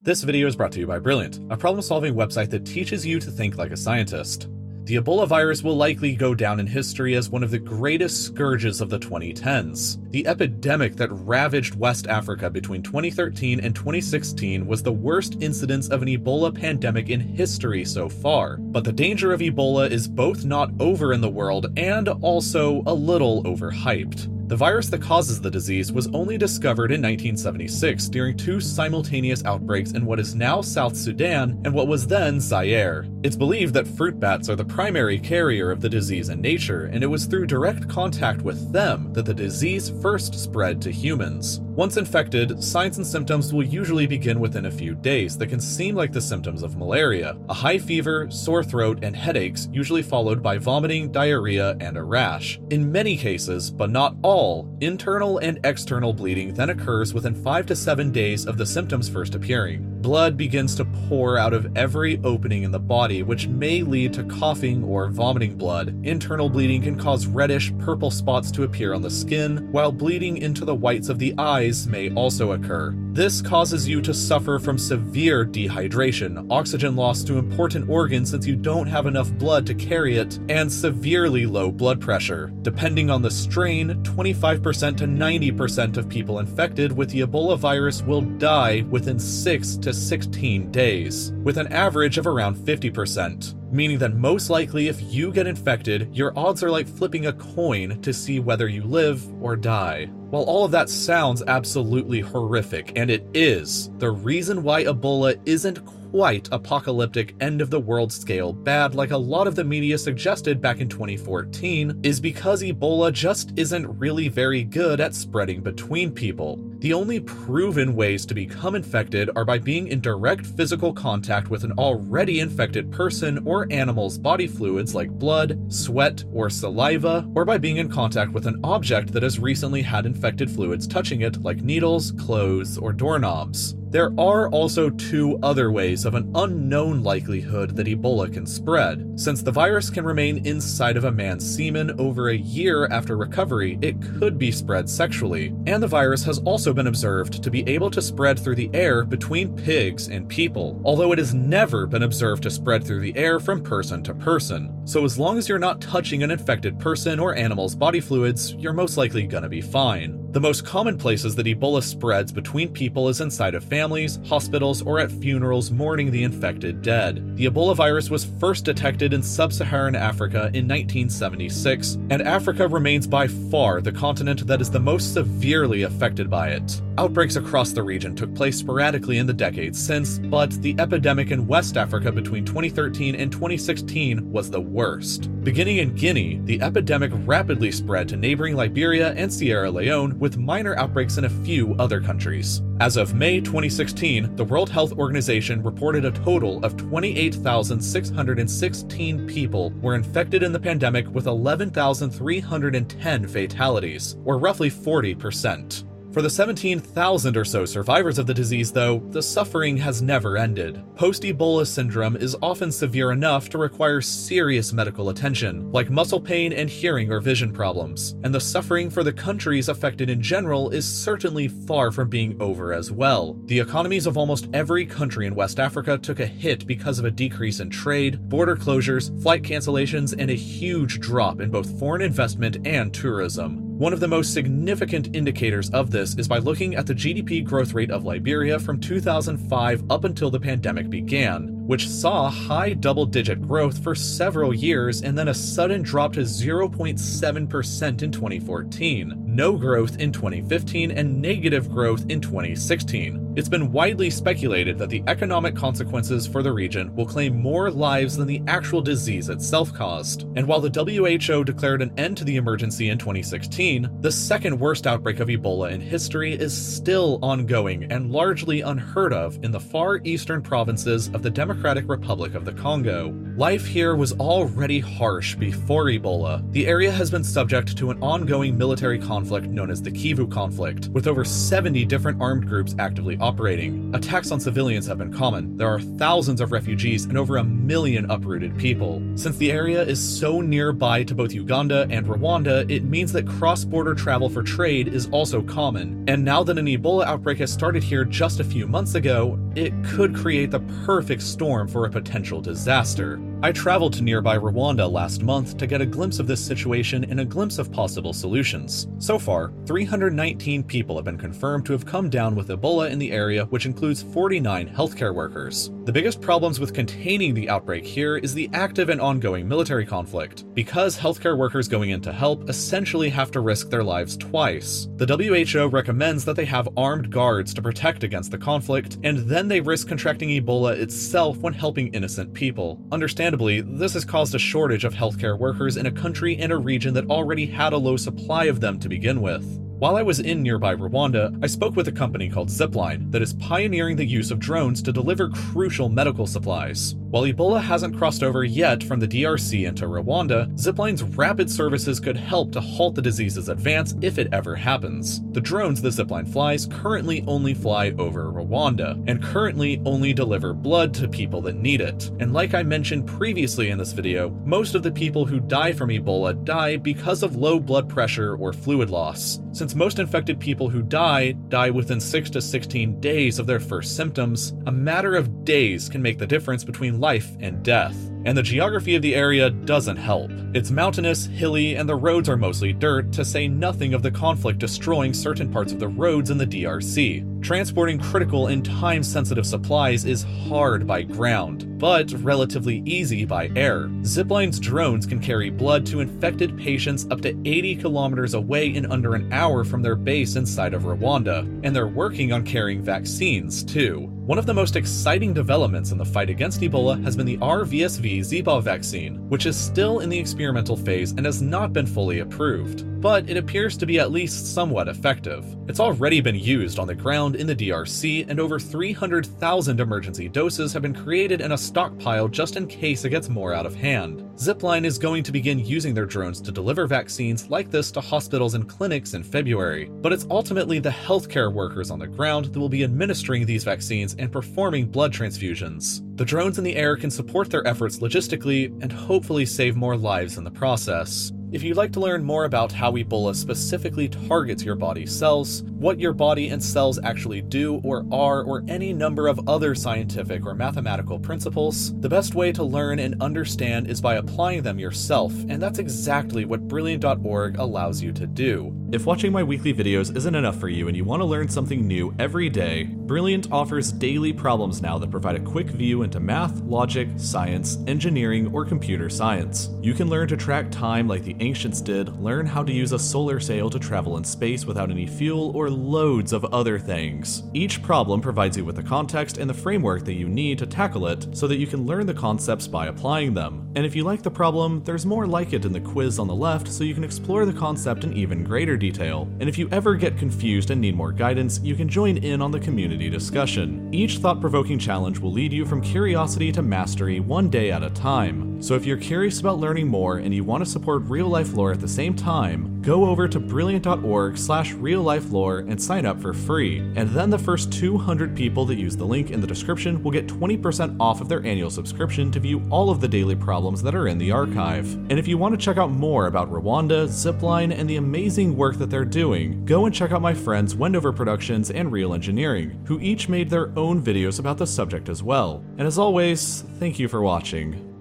This video is brought to you by Brilliant, a problem-solving website that teaches you to think like a scientist. The Ebola virus will likely go down in history as one of the greatest scourges of the 2010s. The epidemic that ravaged West Africa between 2013 and 2016 was the worst incidence of an Ebola pandemic in history so far. But the danger of Ebola is both not over in the world and also a little overhyped. The virus that causes the disease was only discovered in 1976 during two simultaneous outbreaks in what is now South Sudan and what was then Zaire. It's believed that fruit bats are the primary carrier of the disease in nature, and it was through direct contact with them that the disease first spread to humans. Once infected, signs and symptoms will usually begin within a few days that can seem like the symptoms of malaria: a high fever, sore throat, and headaches, usually followed by vomiting, diarrhea, and a rash. In many cases, but not all, internal and external bleeding then occurs within 5 to 7 days of the symptoms first appearing. Blood begins to pour out of every opening in the body, which may lead to coughing or vomiting blood. Internal bleeding can cause reddish, purple spots to appear on the skin, while bleeding into the whites of the eyes may also occur. This causes you to suffer from severe dehydration, oxygen loss to important organs since you don't have enough blood to carry it, and severely low blood pressure. Depending on the strain, 25% to 90% of people infected with the Ebola virus will die within 6 to 16 days, with an average of around 50%. Meaning that most likely if you get infected, your odds are like flipping a coin to see whether you live or die. While all of that sounds absolutely horrific, and it is, the reason why Ebola isn't quite apocalyptic end-of-the-world scale bad like a lot of the media suggested back in 2014 is because Ebola just isn't really very good at spreading between people. The only proven ways to become infected are by being in direct physical contact with an already infected person or animal's body fluids like blood, sweat, or saliva, or by being in contact with an object that has recently had infected fluids touching it like needles, clothes, or doorknobs. There are also two other ways of an unknown likelihood that Ebola can spread. Since the virus can remain inside of a man's semen over a year after recovery, it could be spread sexually. And the virus has also been observed to be able to spread through the air between pigs and people, although it has never been observed to spread through the air from person to person. So as long as you're not touching an infected person or animal's body fluids, you're most likely gonna be fine. The most common places that Ebola spreads between people is inside of families, hospitals, or at funerals mourning the infected dead. The Ebola virus was first detected in sub-Saharan Africa in 1976, and Africa remains by far the continent that is the most severely affected by it. Outbreaks across the region took place sporadically in the decades since, but the epidemic in West Africa between 2013 and 2016 was the worst. Beginning in Guinea, the epidemic rapidly spread to neighboring Liberia and Sierra Leone, with minor outbreaks in a few other countries. As of May 2016, the World Health Organization reported a total of 28,616 people were infected in the pandemic, with 11,310 fatalities, or roughly 40%. For the 17,000 or so survivors of the disease, though, the suffering has never ended. Post-Ebola syndrome is often severe enough to require serious medical attention, like muscle pain and hearing or vision problems, and the suffering for the countries affected in general is certainly far from being over as well. The economies of almost every country in West Africa took a hit because of a decrease in trade, border closures, flight cancellations, and a huge drop in both foreign investment and tourism. One of the most significant indicators of this is by looking at the GDP growth rate of Liberia from 2005 up until the pandemic began, which saw high double-digit growth for several years and then a sudden drop to 0.7% in 2014, no growth in 2015, and negative growth in 2016. It's been widely speculated that the economic consequences for the region will claim more lives than the actual disease itself caused. And while the WHO declared an end to the emergency in 2016, the second worst outbreak of Ebola in history is still ongoing and largely unheard of in the far eastern provinces of the Democratic Republic of the Congo. Life here was already harsh before Ebola. The area has been subject to an ongoing military conflict conflict known as the Kivu conflict, with over 70 different armed groups actively operating. Attacks on civilians have been common. There are thousands of refugees and over 1 million uprooted people. Since the area is so nearby to both Uganda and Rwanda, it means that cross-border travel for trade is also common. And now that an Ebola outbreak has started here just a few months ago, it could create the perfect storm for a potential disaster. I traveled to nearby Rwanda last month to get a glimpse of this situation and a glimpse of possible solutions. So far, 319 people have been confirmed to have come down with Ebola in the area, which includes 49 healthcare workers. The biggest problems with containing the outbreak here is the active and ongoing military conflict, because healthcare workers going in to help essentially have to risk their lives twice. The WHO recommends that they have armed guards to protect against the conflict, and then they risk contracting Ebola itself when helping innocent people. Understandably, this has caused a shortage of healthcare workers in a country and a region that already had a low supply of them to begin with. While I was in nearby Rwanda, I spoke with a company called Zipline that is pioneering the use of drones to deliver crucial medical supplies. While Ebola hasn't crossed over yet from the DRC into Rwanda, Zipline's rapid services could help to halt the disease's advance if it ever happens. The drones the Zipline flies currently only fly over Rwanda, and currently only deliver blood to people that need it. And like I mentioned previously in this video, most of the people who die from Ebola die because of low blood pressure or fluid loss. Since most infected people who die within 6 to 16 days of their first symptoms, a matter of days can make the difference between life and death. And the geography of the area doesn't help. It's mountainous, hilly, and the roads are mostly dirt, to say nothing of the conflict destroying certain parts of the roads in the DRC. Transporting critical and time-sensitive supplies is hard by ground, but relatively easy by air. Zipline's drones can carry blood to infected patients up to 80 kilometers away in under an hour from their base inside of Rwanda, and they're working on carrying vaccines too. One of the most exciting developments in the fight against Ebola has been the RVSV-Zika vaccine, which is still in the experimental phase and has not been fully approved, but it appears to be at least somewhat effective. It's already been used on the ground in the DRC, and over 300,000 emergency doses have been created in a stockpile just in case it gets more out of hand. Zipline is going to begin using their drones to deliver vaccines like this to hospitals and clinics in February, but it's ultimately the healthcare workers on the ground that will be administering these vaccines and performing blood transfusions. The drones in the air can support their efforts logistically and hopefully save more lives in the process. If you'd like to learn more about how Ebola specifically targets your body's cells, what your body and cells actually do or are, or any number of other scientific or mathematical principles, the best way to learn and understand is by applying them yourself, and that's exactly what Brilliant.org allows you to do. If watching my weekly videos isn't enough for you and you want to learn something new every day, Brilliant offers daily problems now that provide a quick view into math, logic, science, engineering, or computer science. You can learn to track time like the ancients did, learn how to use a solar sail to travel in space without any fuel, or loads of other things. Each problem provides you with the context and the framework that you need to tackle it so that you can learn the concepts by applying them. And if you like the problem, there's more like it in the quiz on the left so you can explore the concept in even greater detail. And if you ever get confused and need more guidance, you can join in on the community discussion. Each thought-provoking challenge will lead you from curiosity to mastery one day at a time. So if you're curious about learning more and you want to support real-life lore at the same time, go over to brilliant.org/reallifelore and sign up for free. And then the first 200 people that use the link in the description will get 20% off of their annual subscription to view all of the daily problems that are in the archive. And if you want to check out more about Rwanda, Zipline, and the amazing work that they're doing, go and check out my friends Wendover Productions and Real Engineering, who each made their own videos about the subject as well. And as always, thank you for watching.